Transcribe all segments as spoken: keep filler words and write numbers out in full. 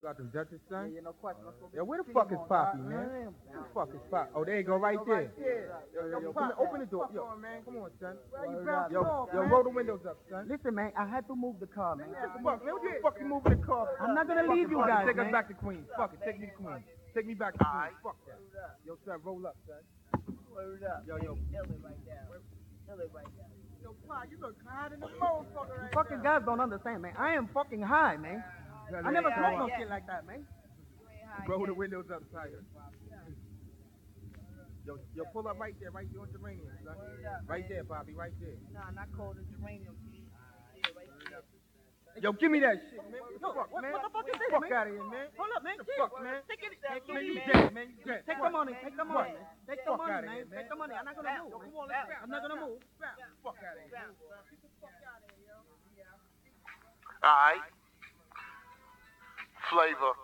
Got the Duchess, son? Yeah, no question. Yo, where the fuck is Poppy, man? Where the fuck is Poppy? Oh, there you go, right there. Yo, yo, yo, come on, open the door. Yo, come on, son. Yo, yo, roll the windows up, son. Listen, man, I had to move the car, man. Fuck, man, what you fucking moving the car? I'm not gonna leave you guys, Take us man. back to Queens. Fuck it, take me to Queens. Take me back to Queens. Fuck that. Yo, son, roll up, son. Word up. Yo, yo. Kill it right now. Kill it right now. Yo, Pa, you look high in the motherfucker right Fucking guys don't understand, man. I am fucking high, man. I never smoked no shit like that, man. Roll the windows up, Tiger. Yo, yo, pull up right there, right there on Geranium, son. Right there, Bobby, right there. Nah, not cold as geranium. Yeah, right there. Yo, give me that shit, man. Yo, Fuck, what, man. what the fuck is this, Fuck man? out of here, man. Hold up, man. The fuck, man. Take it. Man, Take you it. dead, man. You dead. Take the Fuck. money. Take the money. man. Take the Fuck money, outta man. here, man. Take the money. I'm not gonna move, man. I'm not gonna move. Fuck out of here. Alright. Flavor.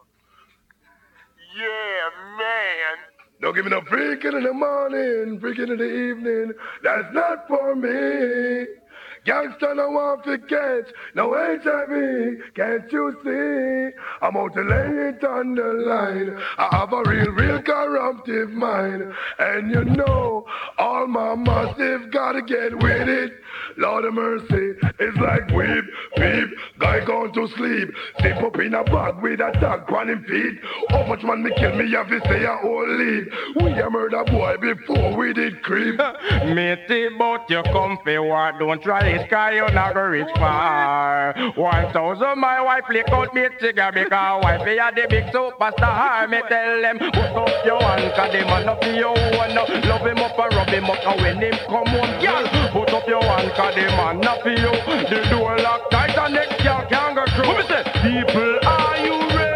Yeah, man. Don't give me no freaking in the morning, freaking in the evening. That's not for me. Gangsta no want to catch, no H I V, can't you see? I'm out to lay it on the line. I have a real, real corruptive mind. And you know, all my massive gotta get with it. Lord of mercy, it's like whip, beep, guy gone to sleep. Zip up in a bag with a tag on him feet. How much man me kill me have to say a whole lead. We a murder boy before we did creep. Matey, but you come for war. Don't try it, cause you not go reach far. One thousand my wife lick out me trigger because wife be a the big superstar. Me tell them, put up your hand, cause the man up your one. Love him up and rub him up, and when him come home, girl, put up your hand, cause the man up you. The door locked tight and next girl can't go through. What me say? People, are you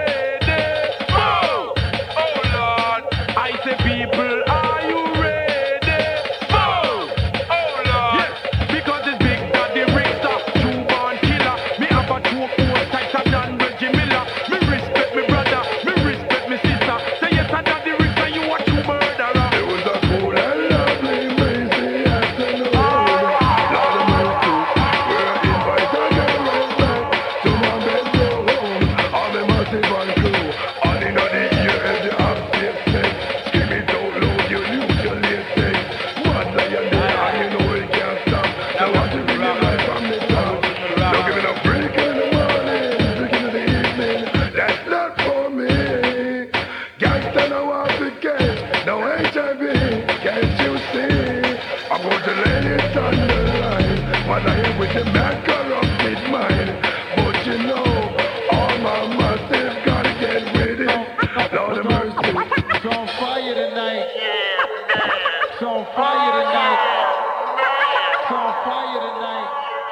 ready? Oh, oh Lord. I say people, are you ready? Oh, oh Lord. Yes, because it's big daddy Richter, true born killer. Me have a two four tighter than Reggie Miller. Me respect me brother, me respect me sister. Say yes, I daddy Richter, you a true murderer. It was a cool and lovely, breezy afternoon. Lord of mercy, we're invited again right back to my bedroom. All the massive and crew, all in the ear and the upstairs sex. Scream it out loud, you usually say. Mad lion there, and you know it can't stop. So what you bring your life from the top? Don't give me no break in the morning, break in the evening. That's not for me. Gangsta no want to catch, no H I V, can't you see? I'm going to lay it on the line. When I am with the man corrupted mind. But you know, all my massive gotta get with it. Lord of mercy. It's on fire tonight. It's on fire tonight. It's on fire tonight.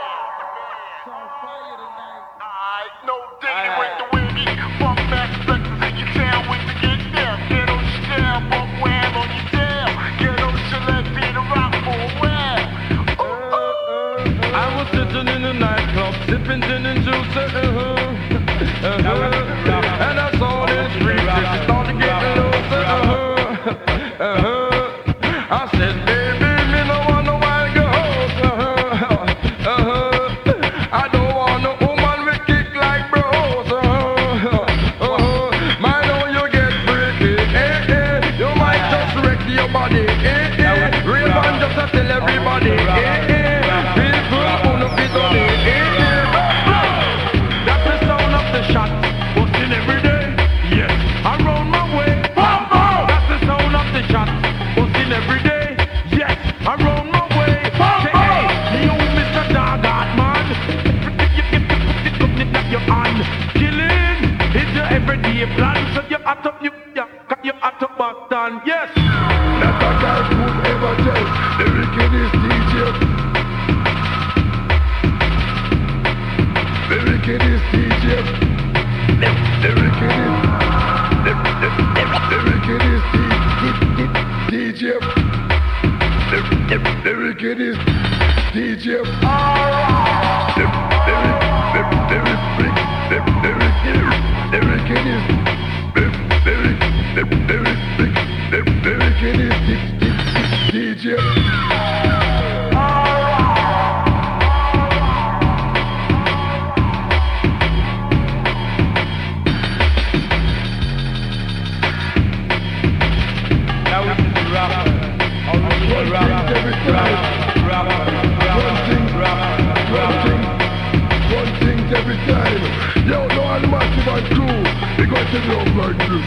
It's on fire tonight. Alright, no dating with the wiggy. Fuck back seconds in your town with the get down. Get on your tail, fuck wham on your tail. Get on your left in the rock for a while. Ooh, ooh. I was sitting in a nightclub, sipping gin and juice, uh-huh, uh-huh. And I saw this freak, she started getting loose, uh-huh, uh-huh. I said, baby, me no want no wild girls, uh-huh, uh-huh. I don't want no woman with kick like bros, uh-huh, uh-huh. Man, oh, you get freaky, eh, eh. You might just wreck your body, eh, eh. Real man just to tell everybody, eh, eh. People who no fit on it, eh, eh. That's the sound of the shot, busting every day, yes. Around my way, that's the sound of the shot, busting every day, yes. Around my way, say, hey, you Mister Doggart man, you put it up your hand, killing is your everyday plan, so you have to, you, you, you have to back down, yes. Not a guy could ever tell the wickedest D J. The wickedest D J. The wickedest. The, the, the, the wickedest D J. The, the, the wickedest D J. The, the, the, the, the, the wickedest. The wickedest. The, the, the, the, the, the wickedest D J. massive and crew. They got to love like this.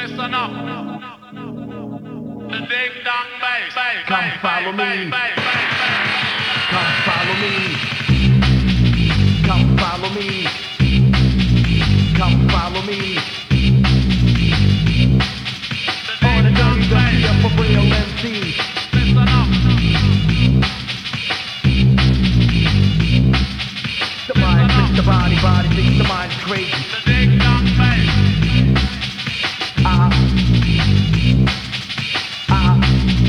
listen up. The ding dong bass. Come follow me. Come follow me. Come follow me. Come follow me. On the W W F for real M C. Listen up. The mind thinks the body, body thinks the mind is crazy. The ding dong bass. Ah. Ah.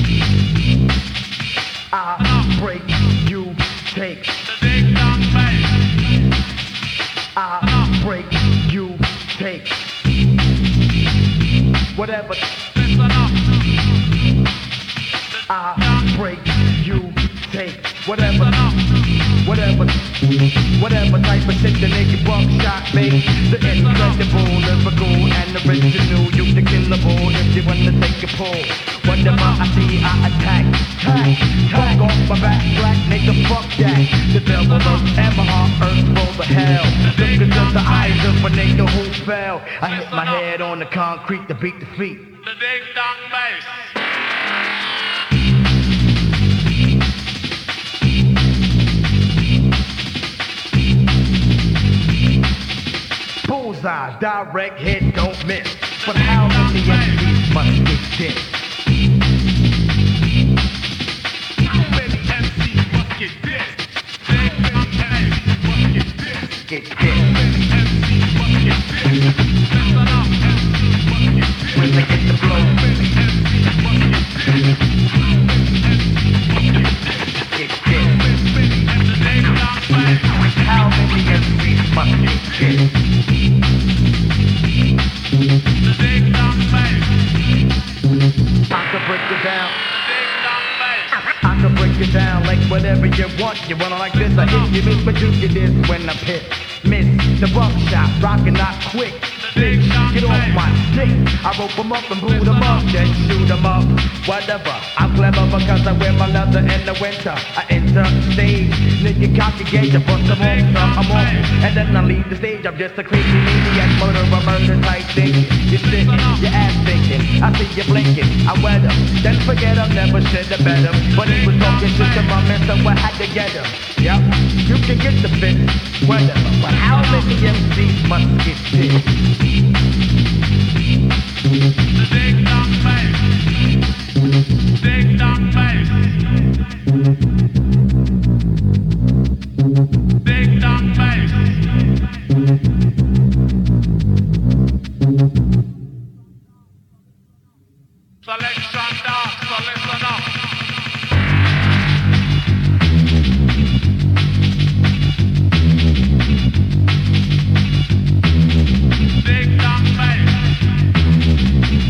I break, you take. The ding dong bass. I break, you take. Whatever. Listen up. I break, you take. Whatever. Whatever. Whatever type of shit the nigga buckshot make. The incredible, lyrical, and original. You the killable if you wanna take a pull. Whatever I see, I attack. Tack, tack off my back, black nigga, fuck that. The devil of ever heart, earth full of hell. Look into the eyes of a nigga who fell. I hit my head on the concrete to beat the feet. The ding dong bass. Bullseye, direct hit, don't miss. But how many M Cs must get this? How many M Cs must get this? Big M Cs must get this. Get this. How many M Cs must get this? Listen up, M Cs must get this. When they get the flow. How many M Cs must get this? How many M Cs must get this? Get this. How many M Cs must get this? The ding dong bass. I can break it down. The ding dong bass. I can break it down like whatever you want. You wanna like this? I hit you, miss, but you get this when I hit. Miss the buckshot, rockin' not quick. Bitch, get off my stick. I rope them up and boot them up, then shoot them up. Whatever, I'm clever because I wear my leather in the winter. I enter the stage, nigga cocky gauge, I bust them off, so I'm off. And then I leave the stage, I'm just a crazy maniac, murderer, murder type thinking. You're sitting, your ass thinking, I see you blinking, I wet him. Then forget him, never should have bet him. But he was talking shit to my man, so I had to get him. Yep, you can get the fit, whatever. But how many M Cs must get this? The ding dong bass. Ding dong bass. Ding dong bass. Selection dance, so listen up. Ding dong bass.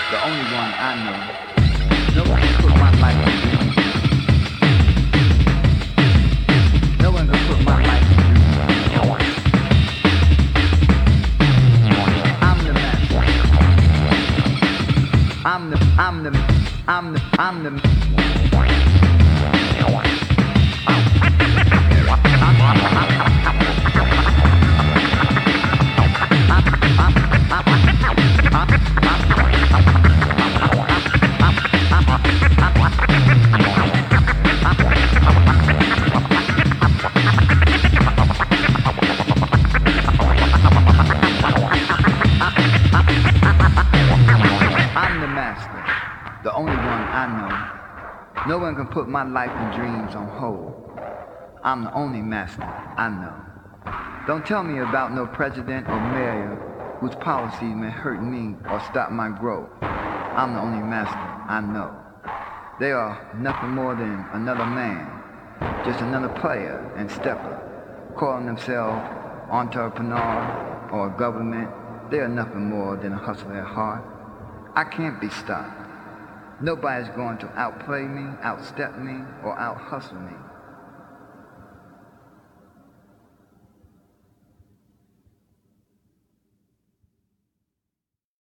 the only one I know. No one can put my life in dreams. No one can put my life in dreams. I'm the master. I'm the, I'm the, I'm the, I'm the. The only one I know. No one can put my life and dreams on hold. I'm the only master I know. Don't tell me about no president or mayor whose policies may hurt me or stop my growth. I'm the only master I know. They are nothing more than another man, just another player and stepper, calling themselves entrepreneur or government. They are nothing more than a hustler at heart. I can't be stopped. Nobody's going to outplay me, outstep me, or out-hustle me.